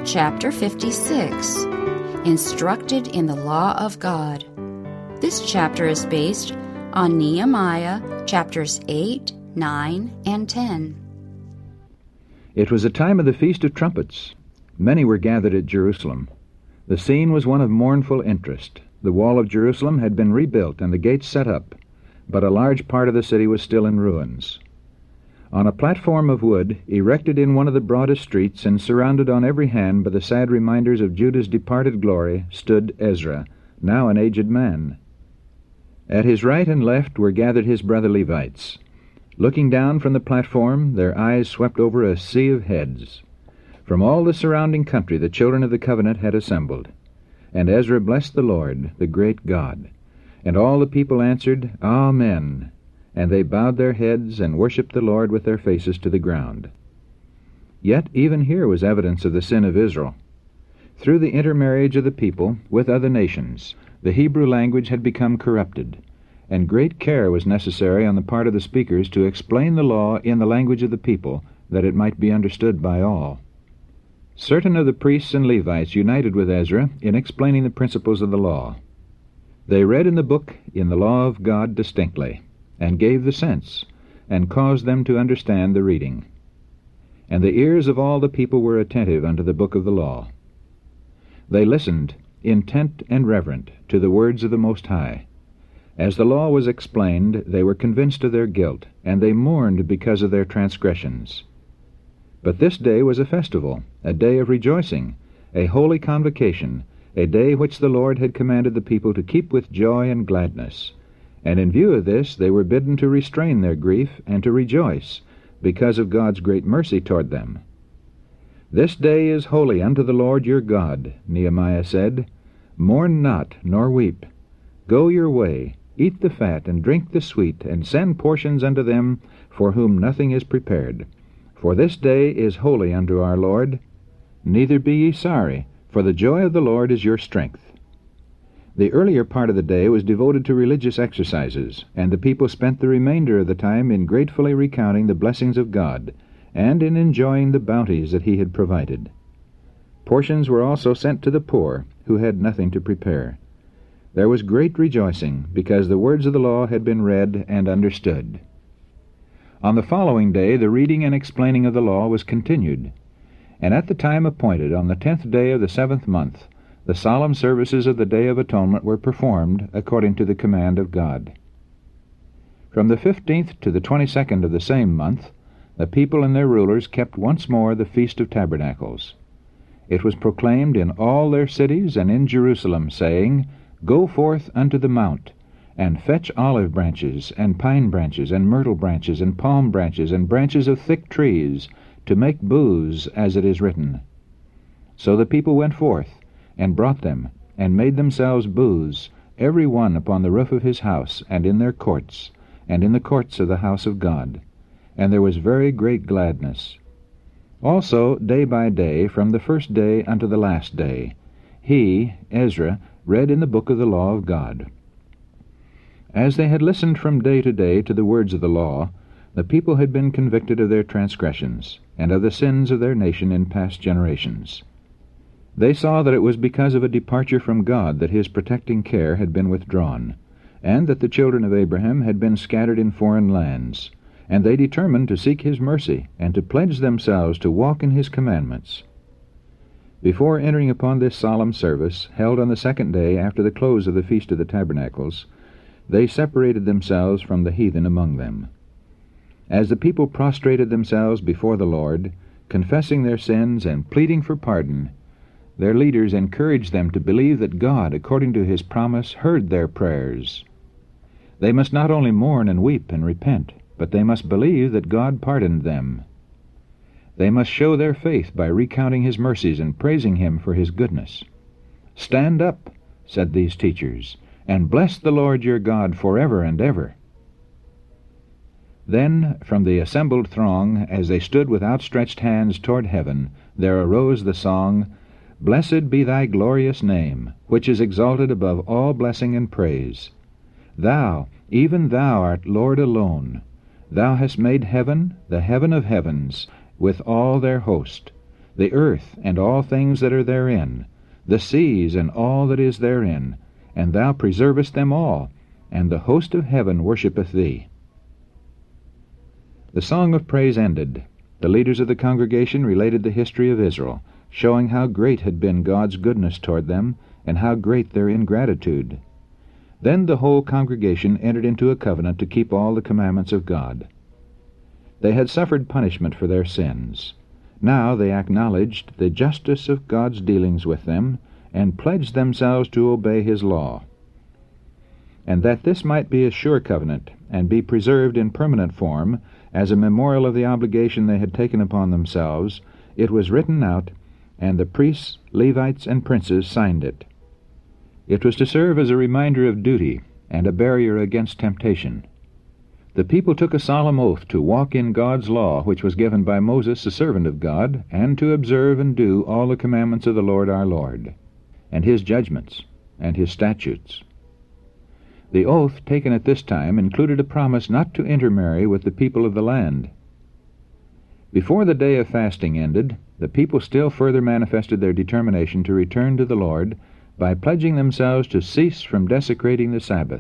Chapter 56, Instructed in the Law of God. This chapter is based on Nehemiah chapters 8, 9, and 10. It was a time of the Feast of Trumpets. Many were gathered at Jerusalem. The scene was one of mournful interest. The wall of Jerusalem had been rebuilt and the gates set up, but a large part of the city was still in ruins. On a platform of wood, erected in one of the broadest streets and surrounded on every hand by the sad reminders of Judah's departed glory, stood Ezra, now an aged man. At his right and left were gathered his brother Levites. Looking down from the platform, their eyes swept over a sea of heads. From all the surrounding country the children of the covenant had assembled. And Ezra blessed the Lord, the great God. And all the people answered, Amen. And they bowed their heads and worshipped the Lord with their faces to the ground. Yet even here was evidence of the sin of Israel. Through the intermarriage of the people with other nations, the Hebrew language had become corrupted, and great care was necessary on the part of the speakers to explain the law in the language of the people, that it might be understood by all. Certain of the priests and Levites united with Ezra in explaining the principles of the law. They read in the book in the law of God distinctly, and gave the sense, and caused them to understand the reading. And the ears of all the people were attentive unto the book of the law. They listened, intent and reverent, to the words of the Most High. As the law was explained, they were convinced of their guilt, and they mourned because of their transgressions. But this day was a festival, a day of rejoicing, a holy convocation, a day which the Lord had commanded the people to keep with joy and gladness. And in view of this, they were bidden to restrain their grief and to rejoice, because of God's great mercy toward them. This day is holy unto the Lord your God, Nehemiah said. Mourn not, nor weep. Go your way, eat the fat, and drink the sweet, and send portions unto them for whom nothing is prepared. For this day is holy unto our Lord. Neither be ye sorry, for the joy of the Lord is your strength. The earlier part of the day was devoted to religious exercises, and the people spent the remainder of the time in gratefully recounting the blessings of God, and in enjoying the bounties that He had provided. Portions were also sent to the poor, who had nothing to prepare. There was great rejoicing, because the words of the law had been read and understood. On the following day the reading and explaining of the law was continued, and at the time appointed, on the 10th day of the 7th month, the solemn services of the Day of Atonement were performed according to the command of God. From the 15th to the 22nd of the same month, the people and their rulers kept once more the Feast of Tabernacles. It was proclaimed in all their cities and in Jerusalem, saying, Go forth unto the mount, and fetch olive branches, and pine branches, and myrtle branches, and palm branches, and branches of thick trees, to make booths, as it is written. So the people went forth, and brought them, and made themselves booths, every one upon the roof of his house, and in their courts, and in the courts of the house of God. And there was very great gladness. Also, day by day, from the first day unto the last day, he, Ezra, read in the book of the law of God. As they had listened from day to day to the words of the law, the people had been convicted of their transgressions, and of the sins of their nation in past generations. They saw that it was because of a departure from God that His protecting care had been withdrawn, and that the children of Abraham had been scattered in foreign lands, and they determined to seek His mercy, and to pledge themselves to walk in His commandments. Before entering upon this solemn service, held on the 2nd day after the close of the Feast of the Tabernacles, they separated themselves from the heathen among them. As the people prostrated themselves before the Lord, confessing their sins and pleading for pardon, their leaders encouraged them to believe that God, according to His promise, heard their prayers. They must not only mourn and weep and repent, but they must believe that God pardoned them. They must show their faith by recounting His mercies and praising Him for His goodness. Stand up, said these teachers, and bless the Lord your God forever and ever. Then, from the assembled throng, as they stood with outstretched hands toward heaven, there arose the song, Blessed be thy glorious name, which is exalted above all blessing and praise. Thou, even thou art Lord alone. Thou hast made heaven, the heaven of heavens, with all their host, the earth and all things that are therein, the seas and all that is therein, and thou preservest them all, and the host of heaven worshippeth thee." The song of praise ended. The leaders of the congregation related the history of Israel, showing how great had been God's goodness toward them, and how great their ingratitude. Then the whole congregation entered into a covenant to keep all the commandments of God. They had suffered punishment for their sins. Now they acknowledged the justice of God's dealings with them, and pledged themselves to obey His law. And that this might be a sure covenant, and be preserved in permanent form, as a memorial of the obligation they had taken upon themselves, it was written out, and the priests, Levites, and princes signed it. It was to serve as a reminder of duty, and a barrier against temptation. The people took a solemn oath to walk in God's law, which was given by Moses, the servant of God, and to observe and do all the commandments of the Lord our Lord, and His judgments, and His statutes. The oath taken at this time included a promise not to intermarry with the people of the land. Before the day of fasting ended, the people still further manifested their determination to return to the Lord by pledging themselves to cease from desecrating the Sabbath.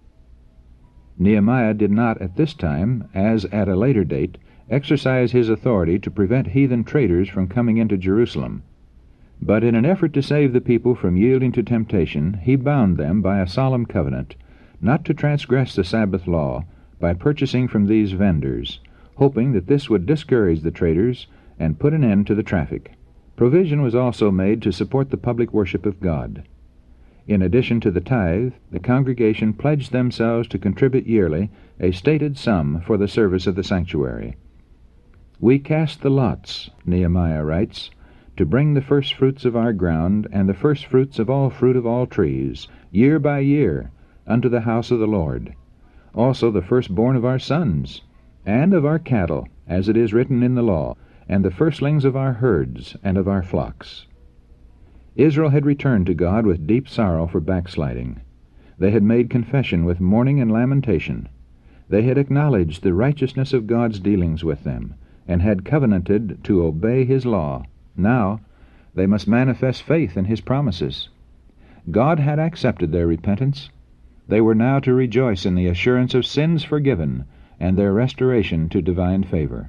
Nehemiah did not at this time, as at a later date, exercise his authority to prevent heathen traders from coming into Jerusalem. But in an effort to save the people from yielding to temptation, he bound them by a solemn covenant not to transgress the Sabbath law by purchasing from these vendors, hoping that this would discourage the traders and put an end to the traffic. Provision was also made to support the public worship of God. In addition to the tithe, the congregation pledged themselves to contribute yearly a stated sum for the service of the sanctuary. "We cast the lots," Nehemiah writes, "to bring the firstfruits of our ground, and the firstfruits of all fruit of all trees, year by year, unto the house of the Lord. Also the firstborn of our sons, and of our cattle, as it is written in the law, and the firstlings of our herds and of our flocks." Israel had returned to God with deep sorrow for backsliding. They had made confession with mourning and lamentation. They had acknowledged the righteousness of God's dealings with them, and had covenanted to obey His law. Now they must manifest faith in His promises. God had accepted their repentance. They were now to rejoice in the assurance of sins forgiven and their restoration to divine favor.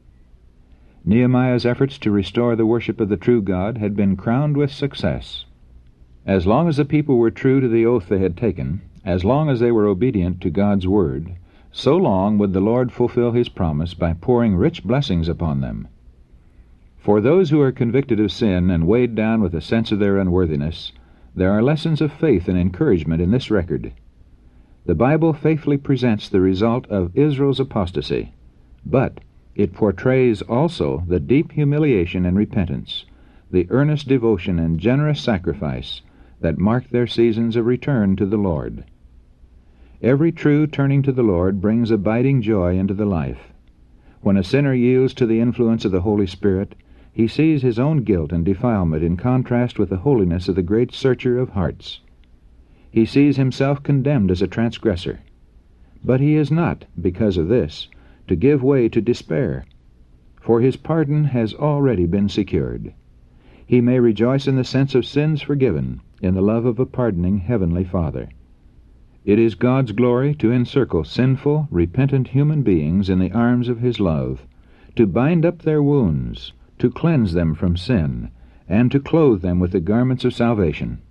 Nehemiah's efforts to restore the worship of the true God had been crowned with success. As long as the people were true to the oath they had taken, as long as they were obedient to God's word, so long would the Lord fulfill His promise by pouring rich blessings upon them. For those who are convicted of sin and weighed down with a sense of their unworthiness, there are lessons of faith and encouragement in this record. The Bible faithfully presents the result of Israel's apostasy, but it portrays also the deep humiliation and repentance, the earnest devotion and generous sacrifice that marked their seasons of return to the Lord. Every true turning to the Lord brings abiding joy into the life. When a sinner yields to the influence of the Holy Spirit, he sees his own guilt and defilement in contrast with the holiness of the great Searcher of hearts. He sees himself condemned as a transgressor. But he is not, because of this, to give way to despair, for his pardon has already been secured. He may rejoice in the sense of sins forgiven, in the love of a pardoning Heavenly Father. It is God's glory to encircle sinful, repentant human beings in the arms of His love, to bind up their wounds, to cleanse them from sin, and to clothe them with the garments of salvation.